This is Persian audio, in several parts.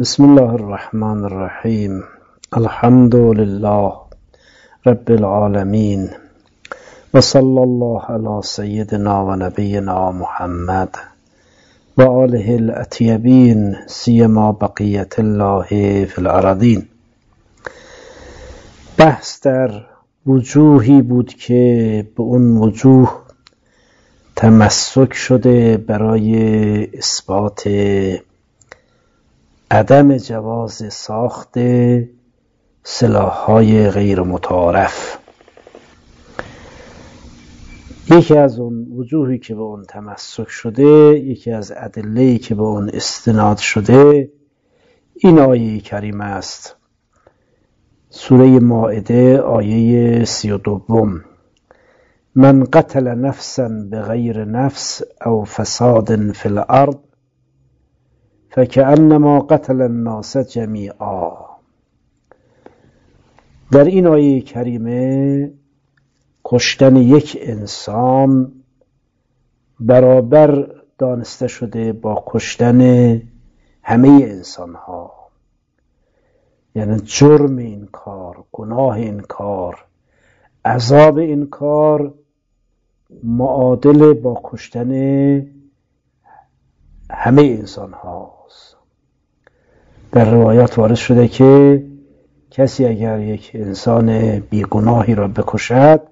بسم الله الرحمن الرحیم. الحمد لله رب العالمین و صلی الله علی سیدنا و نبینا محمد و آله الاطیبین سیما بقیت الله فی الارضین. بحث در وجوهی بود که به اون وجوه تمسک شده برای اثبات عدم جواز ساخت سلاح‌های غیر متعارف. یکی از اون وجوهی که به اون تمسک شده، یکی از ادله‌ای که به اون استناد شده، این آیه کریمه است. سوره مائده آیه 32: من قتل نفسا بغیر نفس او فساد فی الارض فکأنما قتل الناس جمیعا. در این آیه کریمه کشتن یک انسان برابر دانسته شده با کشتن همه انسان ها، یعنی جرم این کار، گناه این کار، عذاب این کار معادل با کشتن همه انسان هاست. در روایات وارد شده که کسی اگر یک انسان بیگناهی را بکشد،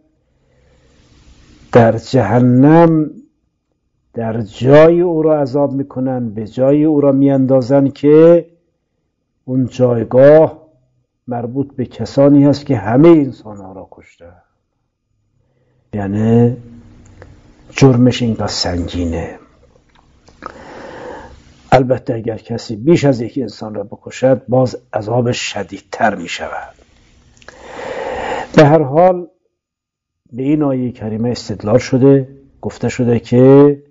در جهنم در جای او را عذاب میکنن، به جای او را میاندازن که اون جایگاه مربوط به کسانی هست که همه انسان ها را کشتن. یعنی جرمش اینقدر سنگینه. البته اگر کسی بیش از یک انسان را بکشد باز عذابش شدیدتر می شود. به هر حال به این آیه کریمه استدلال شده، گفته شده که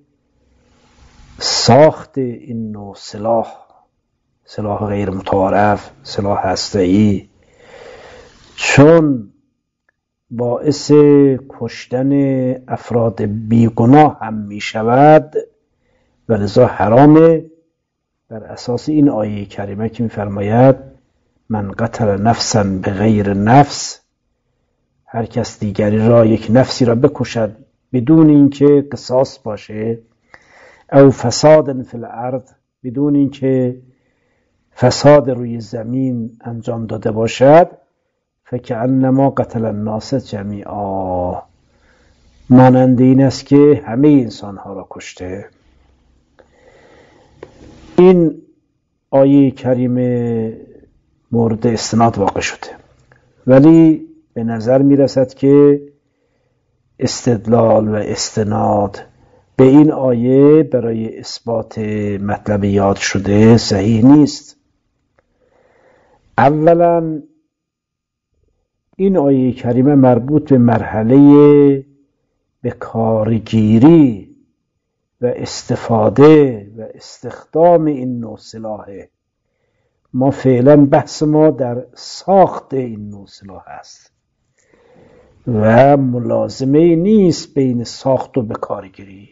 ساخت این نوع سلاح غیر متعارف، سلاح هسته‌ای، چون باعث کشتن افراد بیگناه هم می شود و لذا حرامه. بر اساس این آیه کریمه که می‌فرماید من قتل نفسا بغیر نفس، هر کس دیگری را، یک نفسی را بکشد بدون اینکه قصاص باشه، او فساد فی الارض، بدون اینکه فساد روی زمین انجام داده باشد، فکأنما قتل الناس جمیعا، مانند این است که همه انسان‌ها را کشته. این آیه کریمه مورد استناد واقع شده، ولی به نظر می رسد که استدلال و استناد به این آیه برای اثبات مطلب یاد شده صحیح نیست. اولا این آیه کریمه مربوط به مرحله به کارگیری و استفاده و استخدام این نوع سلاحه. ما فعلا بحث ما در ساخت این نوع سلاح است و ملازمه نیست بین ساخت و به کارگیری.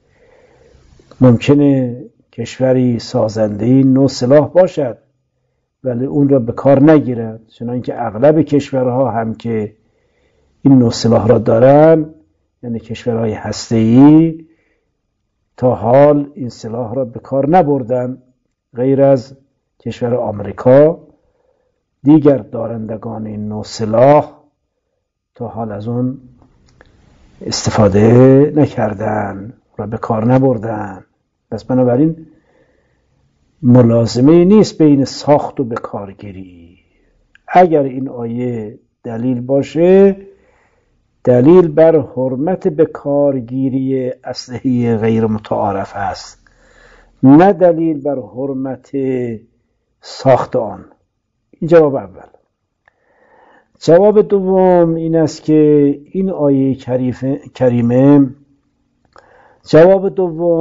ممکنه کشوری سازنده این نوع سلاح باشد ولی اون را به کار نگیرد، چنانکه اغلب کشورها هم که این نوع سلاح را دارن، یعنی کشورهای هسته‌ای، تا حال این سلاح را به کار نبردن، غیر از کشور آمریکا. دیگر دارندگان این نوع سلاح تا حال از اون استفاده نکردن و به کار نبردن. پس بنابراین ملازمه نیست بین ساخت و به کارگیری. اگر این آیه دلیل باشه، دلیل بر حرمت به کارگیری اسلحه غیر متعارف است، نه دلیل بر حرمت ساخت آن. این جواب اول. جواب دوم این است که این آیه کریمه جواب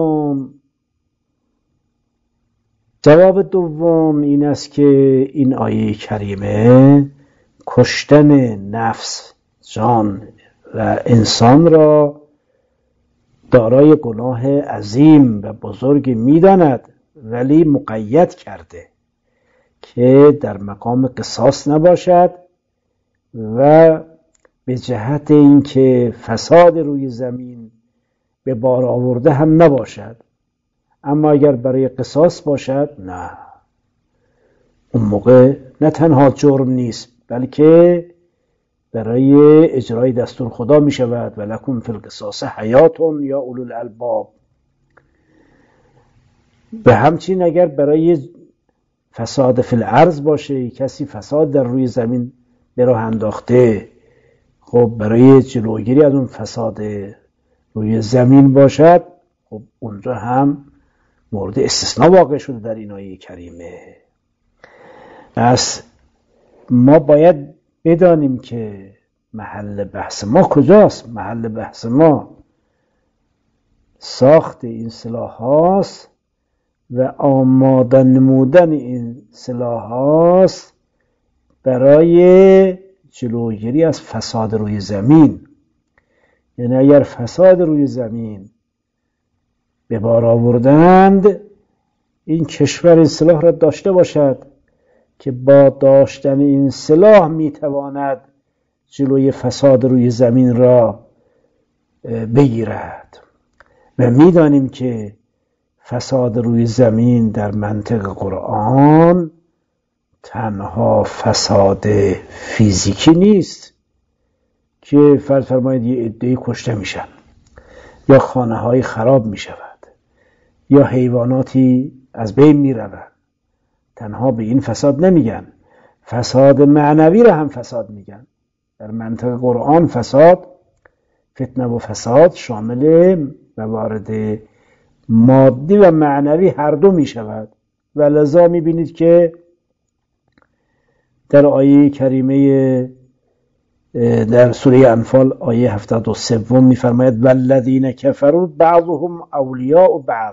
دوم این است که این آیه کریمه کشتن نفس، جان و انسان را دارای گناه عظیم و بزرگ می‌داند، ولی مقید کرده. که در مقام قصاص نباشد و به جهت اینکه فساد روی زمین به بار آورده هم نباشد. اما اگر برای قصاص باشد، نه، اون موقع نه تنها جرم نیست بلکه برای اجرای دستور خدا می شود. ولکم فی القصاص حیات یا اولو الالباب. به همچنین اگر برای فساد فی الارض باشه، کسی فساد در روی زمین به راه انداخته، خب برای جلوگیری از اون فساد روی زمین باشد، خب اونجا هم مورد استثناء واقع شده در این آیه کریمه. پس ما باید بدانیم که محل بحث ما کجاست. محل بحث ما ساخت این سلاح هاست و آماده نمودن این سلاح هاست برای جلوگیری از فساد روی زمین. یعنی اگر فساد روی زمین به بار آوردند، این کشور این سلاح را داشته باشد که با داشتن این سلاح میتواند جلوی فساد روی زمین را بگیرد. و میدانیم که فساد روی زمین در منطق قرآن تنها فساد فیزیکی نیست که فرض فرمایید یه عده‌ای کشته میشن یا خانه‌های خراب میشود یا حیواناتی از بین میروند. تنها به این فساد نمیگن، فساد معنوی را هم فساد میگن. در منطق قرآن فساد، فتنه و فساد شامل موارد مادی و معنوی هر دو میشود و لذا میبینید که در آیه کریمه در سوره انفال آیه 73 میفرماید والذین کفروا بعضهم اولیاء بعض.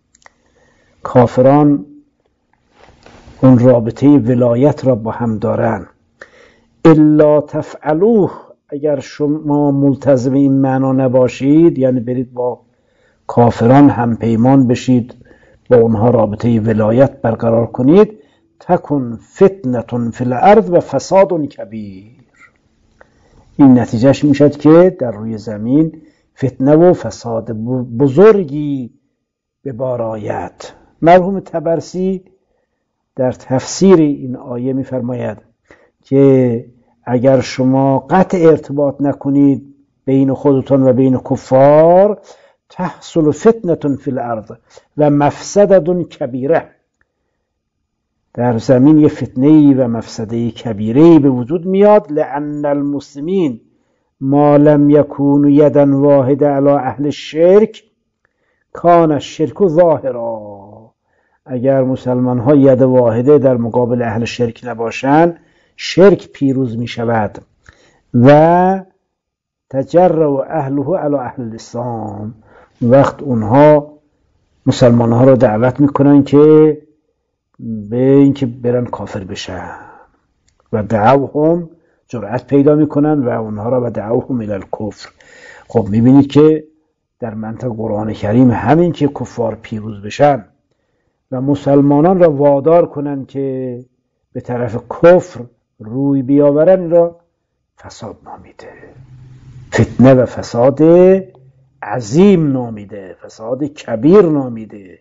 کافران اون رابطه ولایت را با هم دارن. الا تفعلوه، اگر شما ملتزم این معنا نباشید، یعنی برید با کافران هم پیمان بشید، با اونها رابطه ولایت برقرار کنید، تکن فتنة فی الارض و فساد کبیر. این نتیجهش میشد که در روی زمین فتنه و فساد بزرگی به بار آید. مرحوم طبرسی در تفسیر این آیه میفرماید که اگر شما قطع ارتباط نکنید بین خودتان و بین کفار، تحصل فتنة فی الارض و مفسده کبیره، در زمین یه فتنه‌ای و مفسده کبیره‌ای به وجود میاد. لأن المسلمین ما لم یکونوا یدا واحده علی اهل الشرک کان الشرک ظاهرا. اگر مسلمان ها ید واحده در مقابل اهل شرک نباشند، شرک پیروز می شود و تجرأ اهله علی اهل الاسلام. وقت اونها مسلمان ها رو دعوت میکنن که به اینکه برن کافر بشن و دعوهم، جرأت پیدا میکنن و اونها را و دعوهم الی الکفر. خب میبینید که در منطق قرآن کریم همین که کفار پیروز بشن و مسلمانان را وادار کنن که به طرف کفر روی بیاورن، این را فساد نامیده، فتنه و فساد عظیم نامیده، فساد کبیر نامیده.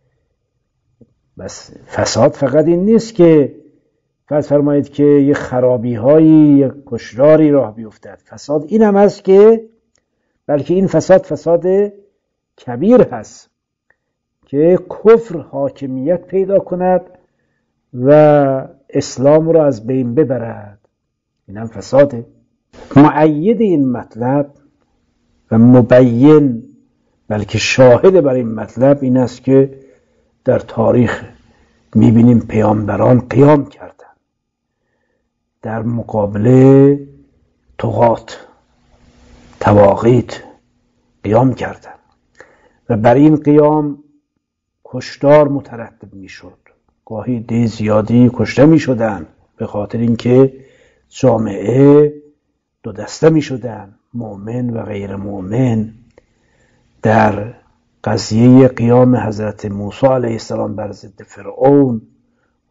بس فساد فقط این نیست که فرض فرمایید که یه خرابی هایی، یه کشراری راه بیفتد. فساد این هم هست که بلکه این فساد کبیر هست که کفر حاکمیت پیدا کند و اسلام را از بین ببرد. این هم فساده. مؤید این مطلب و مبین، بلکه شاهد بر این مطلب این است که در تاریخ میبینیم پیامبران قیام کردن در مقابل طغات، طواغیت قیام کردن و بر این قیام کشتار مترتب میشد. گاهی عده زیادی کشته میشدن به خاطر اینکه جامعه دو دسته میشدن، مؤمن و غیر مؤمن. در قضیه قیام حضرت موسی علیه السلام بر ضد فرعون،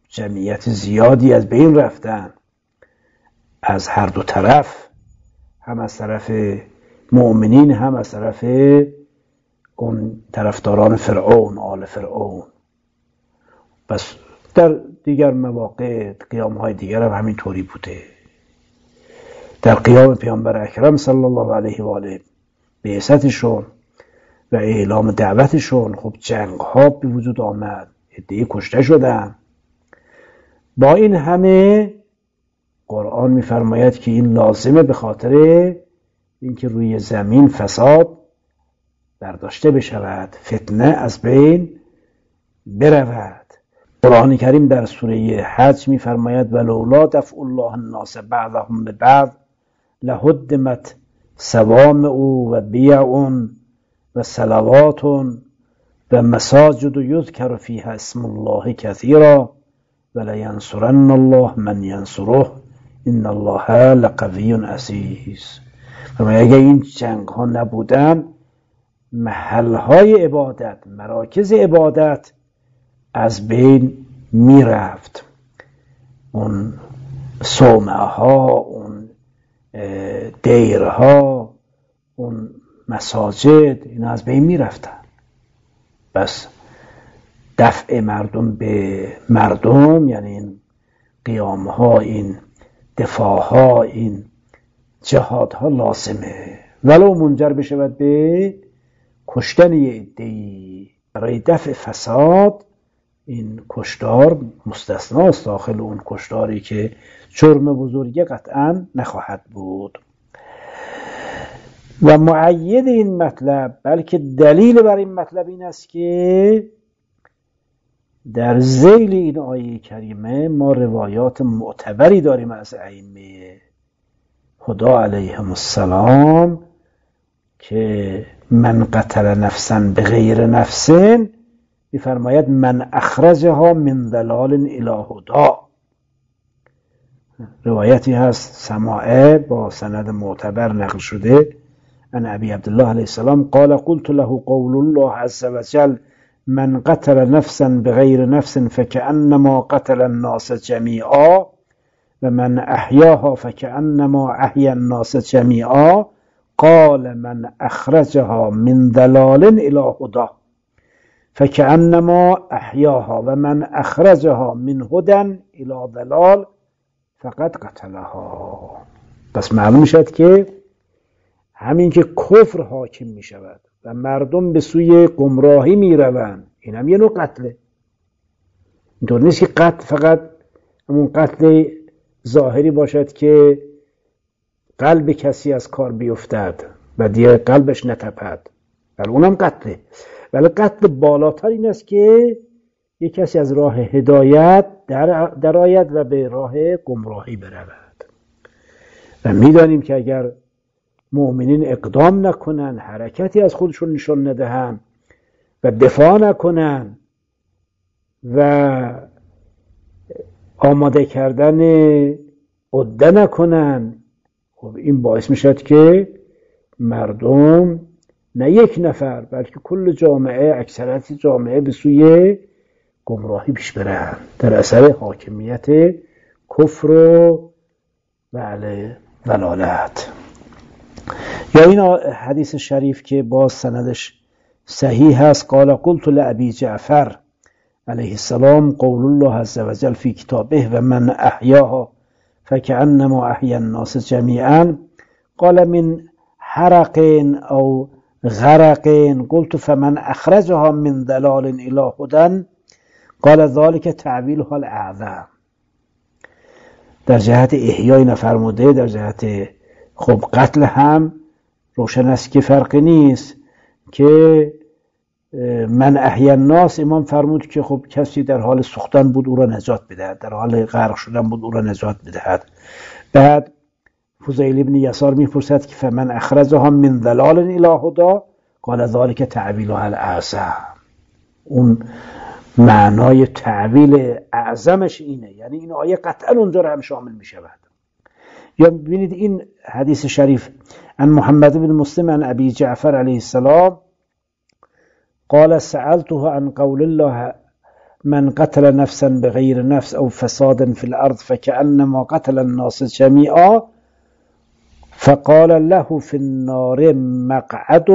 جمعیت زیادی از بین رفتن از هر دو طرف، هم از طرف مؤمنین هم از طرف اون طرفداران فرعون، آل فرعون. پس در دیگر مواقع قیام‌های دیگر هم همین طوری بوده. در قیام پیامبر اکرم صلی الله علیه و آله بعثتشون و اعلام دعوتشون خب جنگ‌ها به وجود آمد، عده‌ای کشته شدن. با این همه قرآن می‌فرماید که این لازمه به خاطر اینکه روی زمین فساد برداشته بشود، فتنه از بین برود. قرآن کریم در سوره حج می‌فرماید ولولا دفع الله الناس بعضهم ببعض لهدمت صوامع و بیع و صلوات و مساجد یذکر فیها اسم الله کثیرا ولینصرن الله من ینصره ان الله لقوی عزیز. اگر این جنگ ها نبودن، محل های عبادت، مراکز عبادت از بین می رفت. اون صومعه ها، اون دیرها، اون مساجد، اینا از بین می رفتن. بس دفع مردم به مردم، یعنی این قیام ها، این دفاع ها، این جهاد ها لازمه، ولو منجر بشود به کشتن یه عده‌ای. برای دفع فساد این کشتار مستثناست داخل اون کشتاری که جرم بزرگی قطعا نخواهد بود. و مؤید این مطلب، بلکه دلیل بر این مطلب این است که در ذیل این آیه کریمه ما روایات معتبری داریم از ائمه هدی علیهم السلام که من قتل نفسا بغیر نفس می‌فرماید من اخرجها من ضلال الی هدی. روایتی هست سماعه با سند معتبر نقل شده عن ابی عبدالله علیه السلام قال قلت له قول الله عز وجل من قتل نفسا بغیر نفس فكأنما قتل الناس جميعا و من احیاها فكأنما احیا الناس جميعا قال من اخرجها من ضلال الى هدى فكأنما احیاها و من اخرجها من هدى الى ضلال فقد قتلها. پس معلوم شد که همین که کفر حاکم می شود و مردم به سوی گمراهی می روند، این هم یه نوع قتله. اینطور نیست که قتل فقط همون قتل ظاهری باشد که قلب کسی از کار بیفتد و دیگه قلبش نتپد، ولی اونم قتله. ولی قتل بالاتر این است که یک کسی از راه هدایت در آید و به راه گمراهی برود. و میدانیم که اگر مؤمنین اقدام نکنن، حرکتی از خودشون نشون ندهن و دفاع نکنن و آماده کردن عده نکنن، خب این باعث میشد که مردم، نه یک نفر بلکه کل جامعه، اکثریت جامعه به سوی گمراهی پیش برن در اثر حاکمیت کفر و ضلالت. یا این حدیث شریف که باز سندش صحیح هست قال قلت لأبي جعفر علیه السلام قول الله عز وجل فی کتابه و من احیاها فكأنما احیا الناس جمیعا قال من حرق او غرق قلت فمن اخرجها من ضلال الى هدى قال ذلك تعویلها الاعظم. در جهت احیای نفرموده، در جهت خب قتل هم روشن است که فرقی نیست که من احیا الناس امام فرمود که خب کسی در حال سوختن بود او را نجات بدهد، در حال غرق شدن بود او را نجات بدهد. بعد فضیل ابن یسار میپرسد که فمن اخرجها من ضلال الی هدی قال ذلك تعویلها الاعظم. اون معنای تعویل اعظمش اینه، یعنی این آیه قطعا اونجا را هم شامل می شود. یا ببینید این حدیث شریف عن محمد بن مسلم عن ابي جعفر علیه السلام قال سألته عن قول الله من قتل نفسا بغیر نفس او فساد فی الارض فکأنما قتل الناس جمیعا فقال له فی النار مقعد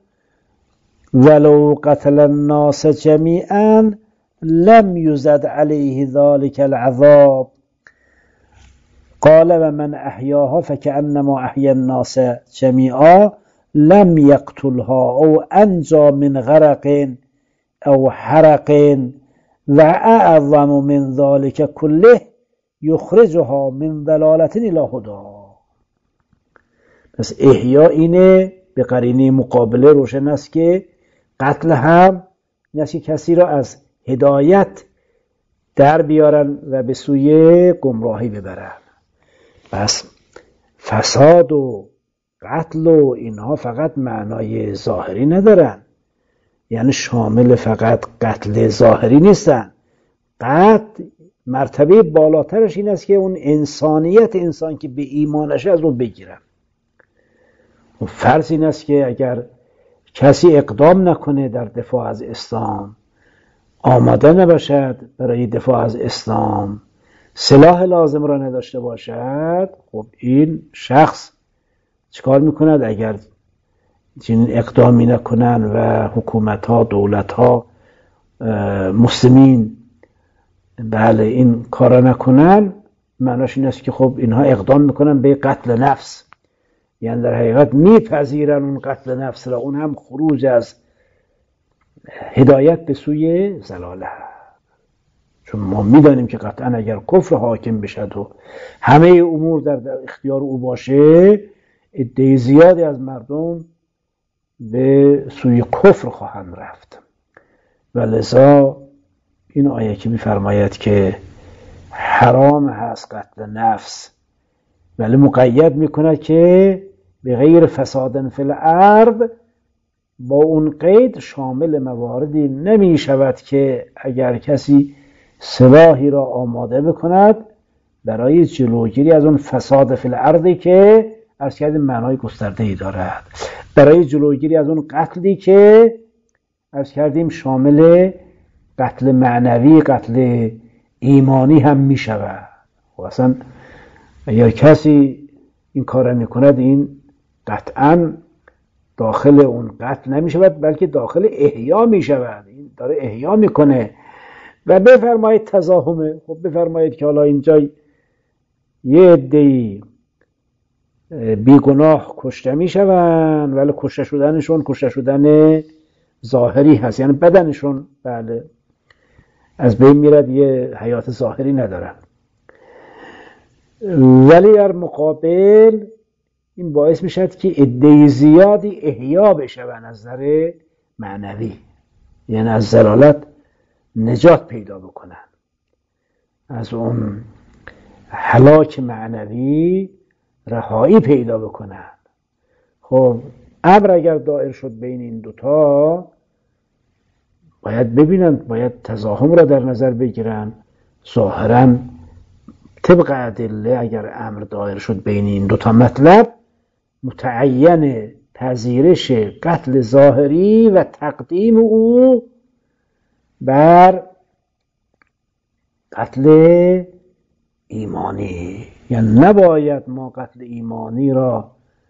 ولو قتل الناس جمیعا لم یزد علیه ذلك العذاب قال و من احیاها فکأنما احیا الناس جمیعا لم یقتلها او انجا من غرق او حرق و اعظم من ذلك كله یخرجها من ضلالة الی هدی. پس احیا اینه به قرینه مقابله روشن است که قتل هم این است که کسی را از هدایت در بیارن و به سوی گمراهی ببرن. پس فساد و قتل و اینها فقط معنای ظاهری ندارن، یعنی شامل فقط قتل ظاهری نیستن. قتل مرتبه بالاترش این است که اون انسانیت انسان که به ایمانش از اون بگیرن. و فرض این است که اگر کسی اقدام نکنه در دفاع از اسلام، آماده نباشد برای دفاع از اسلام، سلاح لازم را نداشته باشد، خب این شخص چیکار میکند؟ اگر چنین اقدامی نکنن و حکومت ها، دولت ها، مسلمین بله این کارا نکنن، معناش این است که خب اینها اقدام میکنن به قتل نفس، یعنی در حقیقت میپذیرن اون قتل نفس را، اون هم خروج از هدایت به سوی ضلاله. چون ما میدانیم که قطعا اگر کفر حاکم بشد و همه امور در اختیار او باشه، عده زیادی از مردم به سوی کفر خواهند رفت. و لذا این آیه که میفرماید که حرام هست قتل نفس، ولی مقید میکند که به غیر فساد فی الارض، با اون قید شامل مواردی نمی شود که اگر کسی سلاحی را آماده بکند برای جلوگیری از اون فساد فی الارضی که عرض کردیم معنای گسترده‌ای دارد، برای جلوگیری از اون قتلی که عرض کردیم شامل قتل معنوی، قتل ایمانی هم می شود. و اصلا اگر کسی این کار می کند، این قطعا داخل اون قتل نمی شود بلکه داخل احیا می شود. این داره احیا می کنه. و بفرمایید تزاحمه، خب بفرمایید که حالا اینجا یه عده‌ای بیگناه کشته می شوند، ولی کشته شدنشون کشته شدن ظاهری هست، یعنی بدنشون بله از بین میرد، یه حیات ظاهری ندارن. ولی در مقابل این باعث میشد که عده زیادی احیا بشون از نظر معنوی، یعنی از ضلالت نجات پیدا بکنن، از اون هلاک معنوی رهایی پیدا بکنن. خب امر اگر دایر شد بین این دوتا، باید ببینن، باید تزاحم را در نظر بگیرن. ظاهرا طبق ادله اگر امر دایر شد بین این دوتا مطلب، متعین پذیرش قتل ظاهری و تقدیم او بر قتل ایمانی. یعنی نباید ما قتل ایمانی را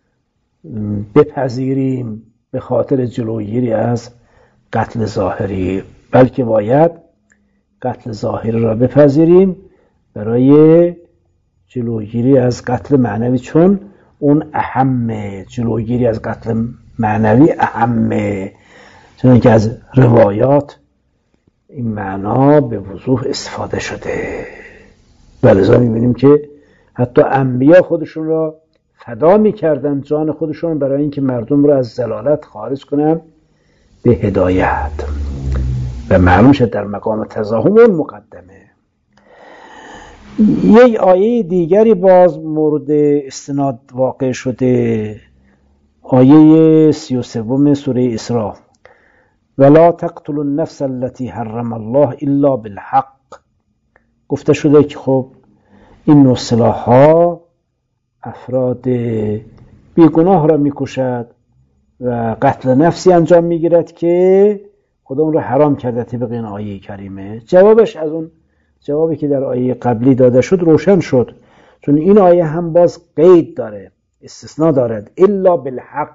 بپذیریم به خاطر جلوگیری از قتل ظاهری، بلکه باید قتل ظاهری را بپذیریم برای جلوگیری از قتل معنوی، چون اون اهمه. جلوگیری از قتل معنوی اهمه، چون که از روایات این معنا به وضوح استفاده شده. ولذا می‌بینیم که حتی انبیا خودشون را فدا می‌کردن، جان خودشون، برای اینکه مردم را از ضلالت خارج کنن به هدایت. و معلوم شد در مقام تزاحم اون مقدمه. یک آیه دیگری باز مورد استناد واقع شده، آیه 33 سوره اسراء: ولا تقتلوا النفس التي حرم الله الا بالحق. گفته شده که خب این نوع سلاح‌ها افراد بیگناه را میکشد و قتل نفسی انجام میگیرد که خدا اون رو حرام کرده طبق این آیه کریمه؟ جوابش از اون جوابی که در آیه قبلی داده شد روشن شد، چون این آیه هم باز قید داره، استثناء دارد. الا بالحق،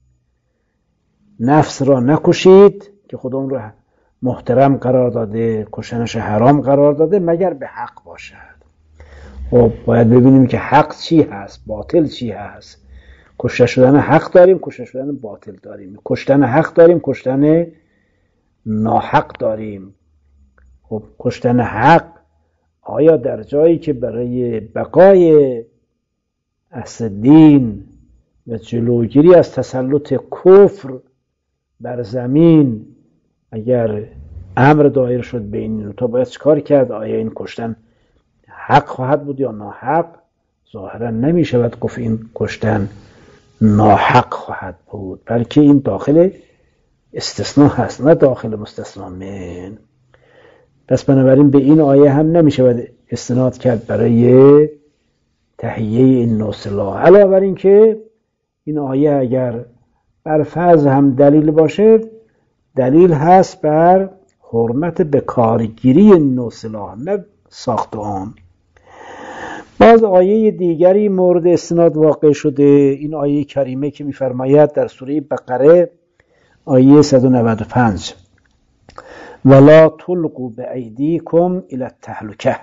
نفس را نکشید که خدا اون رو محترم قرار داده، کشتنش حرام قرار داده مگر به حق باشد. خب باید ببینیم که حق چی هست، باطل چی هست. کشته شدن حق داریم، کشته شدن باطل داریم. کشتن حق داریم، کشتن ناحق داریم. خب کشتن حق آیا در جایی که برای بقای اصل دین و جلوگیری از تسلط کفر بر زمین اگر امر دایر شد بین این تا باید چکار کرد؟ آیا این کشتن حق خواهد بود یا ناحق؟ ظاهرا نمی شود گفت این کشتن ناحق خواهد بود، بلکه این داخل استثناء هست نه داخل مستثنا من. پس بنابراین به این آیه هم نمی شود استناد کرد برای تهیه این نوع سلاح. علاوه بر این که این آیه اگر بر فرض هم دلیل باشه، دلیل هست بر حرمت به کارگیری این نوع سلاح نه ساخت آن. باز آیه دیگری مورد استناد واقع شده، این آیه کریمه که می‌فرماید در سوره بقره آیه 195 ولا تلقوا بأیدیکم الی التهلکه،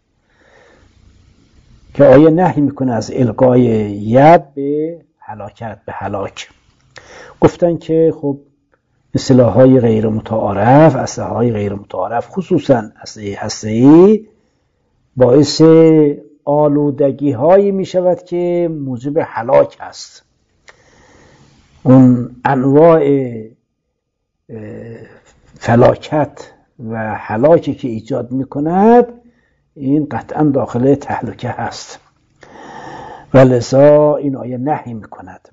که آیه نهی میکنه از القای ید به هلاکت، به هلاک. گفتن که خب سلاح‌های غیر متعارف، اسلحه‌های غیر متعارف خصوصا اسلحه هسته‌ای باعث آلودگی هایی می شود که موجب هلاک است. اون انواع فلاکت و هلاکی که ایجاد می کند این قطعا داخل تهلکه هست و لذا این آیه نهی می کند.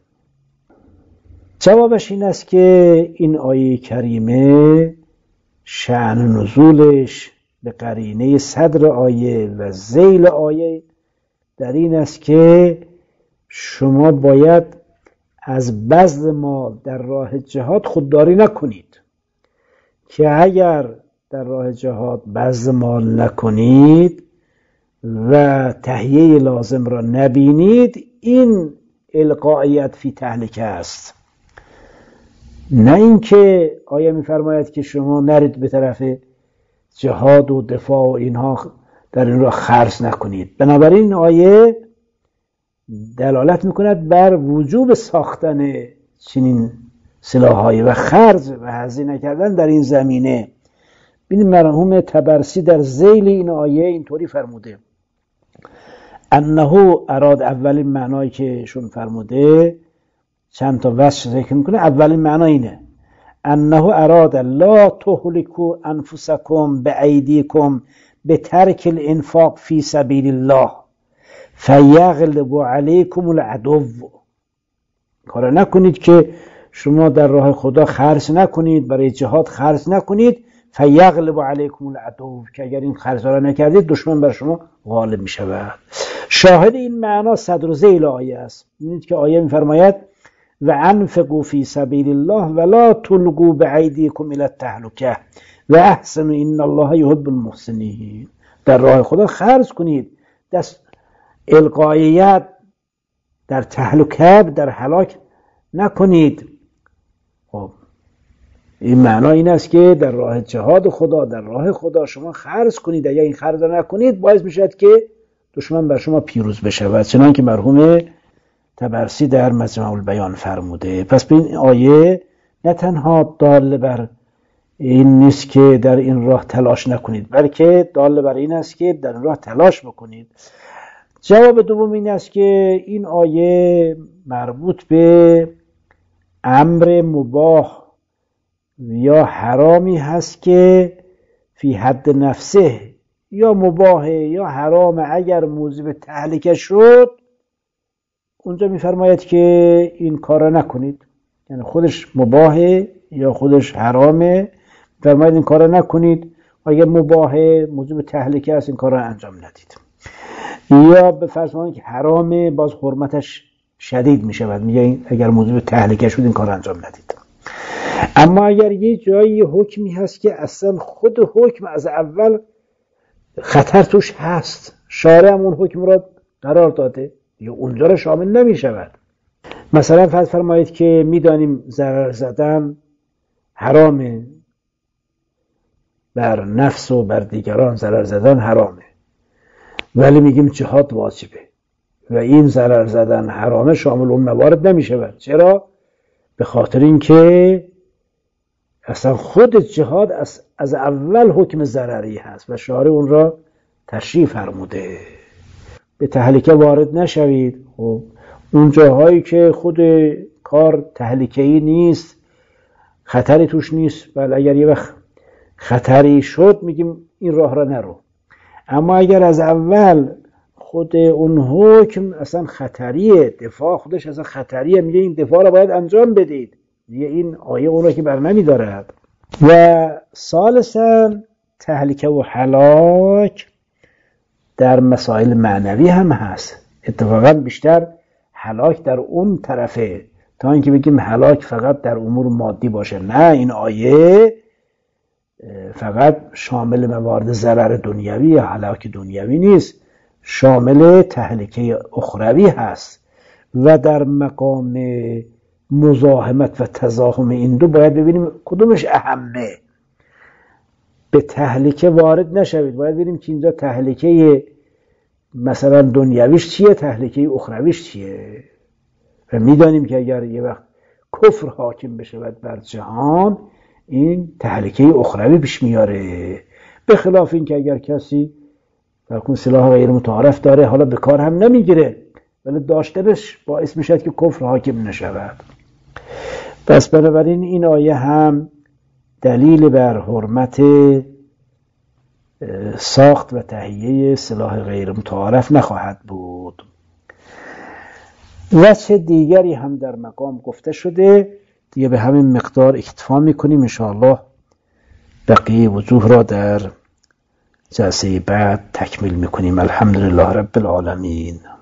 جوابش این است که این آیه کریمه شأن نزولش به قرینه صدر آیه و ذیل آیه در این است که شما باید از بذل مال در راه جهاد خودداری نکنید، که اگر در راه جهاد بذل مال نکنید و تهیه لازم را نبینید این القائیت فی تهلکه است. نه اینکه آیه می‌فرماید که شما نرید به طرف جهاد و دفاع و اینها در این راه خرج نکنید. بنابراین این آیه دلالت میکند بر وجوب ساختن چنین سلاح‌هایی و خرج و هزینه کردن در این زمینه. ببینید مرحوم طبرسی در ذیل این آیه اینطوری فرموده: انه اراد، اولین معنایی که شون فرموده چند تا وجه ذکر میکنه. اولین معنا اینه: انه اراد لا تهلكوا انفسکم بأیدیکم بترک الانفاق فی سبیل الله فیغلب علیکم العدو. کار نکنید که شما در راه خدا خرج نکنید، برای جهاد خرج نکنید، فیغلب علیکم العدو، که اگر این خرج را نکردید دشمن بر شما غالب می شود. شاهد این معنا صدر ذیل آیه است. می‌بینید که آیه می‌فرماید و انفقوا فی سبیل الله ولا تلقوا بأیدیکم الی التهلکه و احسنوا ان الله یحب المحسنین. در راه خدا خرج کنید، دست القاییت در تهلکه، در هلاک نکنید. خب این معنا این است که در راه جهاد خدا، در راه خدا شما خرج کنید. اگر این خرج نکنید باعث میشد که دشمن بر شما پیروز بشود، چنان که مرحوم طبرسی در مجمع البیان فرموده. پس به این آیه نه تنها دال بر این نیست که در این راه تلاش نکنید، بلکه دال بر این است که در این راه تلاش بکنید. جواب دوم این است که این آیه مربوط به امر مباح یا حرامی هست که فی حد نفسه، یا مباحه یا حرام، اگر موجب تهلکه شد اونجا میفرماید که این کارا نکنید. یعنی خودش مباحه یا خودش حرامه، فرماید این کارا نکنید. اگر مباحه موجب تهلکه است این کارا انجام ندید. یا به فرض کنید که حرامه، باز حرمتش شدید میشود، میگه اگر موجب تهلکه شد این کارا انجام ندید. اما اگر یه جایی حکمی هست که اصلا خود حکم از اول خطر توش هست، شارع هم اون حکم را قرار داده، یا اونجا را شامل نمی شود. مثلا فرض فرمایید که میدانیم ضرر زدن حرامه، بر نفس و بر دیگران ضرر زدن حرامه، ولی میگیم جهاد واجبه و این ضرر زدن حرامه شامل اون موارد نمی شود. چرا؟ به خاطر اینکه اصلا خود جهاد از اول حکم ضرری هست و شارع اون را تشریع فرموده. به تهلکه وارد نشوید. خب اون جاهایی که خود کار تهلکه‌ای نیست، خطری توش نیست، ولی اگر یه وقت خطری شد میگیم این راه را نرو. اما اگر از اول خود اون حکم اصلا خطریه، دفاع خودش اصلا خطریه، میگه این دفاع را باید انجام بدید، دیگه این آیه اون را که بر نمی دارد. و ثالثاً تهلکه و هلاک در مسائل معنوی هم هست. اتفاقا بیشتر هلاک در اون طرفه تا اینکه بگیم هلاک فقط در امور مادی باشه. نه، این آیه فقط شامل موارد ضرر دنیوی یا هلاک دنیوی نیست، شامل تهلکه اخروی هست و در مقام مزاحمت و تزاحم این دو باید ببینیم کدومش اهمه. به تهلکه وارد نشوید، باید ببینیم که اینجا تهلکه مثلا دنیویش چیه، تهلکه اخرویش چیه. و میدانیم که اگر یه وقت کفر حاکم بشه بر جهان، این تهلکه اخروی پیش میاره. به خلاف این که اگر کسی فرکن سلاح غیر متعارف داره، حالا به کار هم نمیگیره ولی داشتنش باعث میشد که کفر حاکم نشود. پس بنابراین این آیه هم دلیل بر حرمت ساخت و تهیه سلاح غیر متعارف نخواهد بود. وجه دیگری هم در مقام گفته شده، دیگه به همین مقدار اکتفا میکنیم. انشاءالله بقیه وجوه را در جلسه بعد تکمیل میکنیم. الحمدلله رب العالمین.